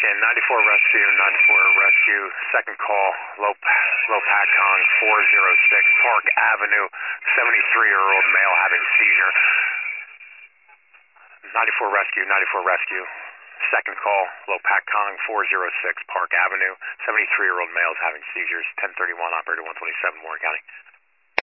Station, 94 Rescue, second call, Lopatcong 406 Park Avenue, 73-year-old male having seizure. 94 Rescue, second call, Lopatcong 406 Park Avenue, 73-year-old male is having seizures, 1031, operator 127, Warren County.